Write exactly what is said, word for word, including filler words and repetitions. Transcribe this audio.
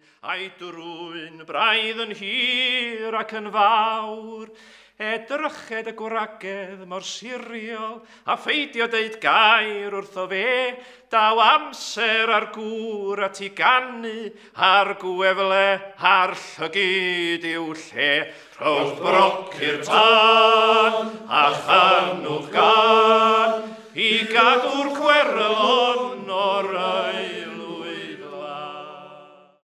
a'i drwy'n braidd yn hir ac yn fawr. Edryched y gwragedd mor siriol, a pheidio deud gair wrtho fe, daw amser ar gŵr at i gannu, a'r gwefle a'r llygyd i'w lle. Rhowch broc i'r tân, a chanwch gan, i gadw'r cwerlon o'r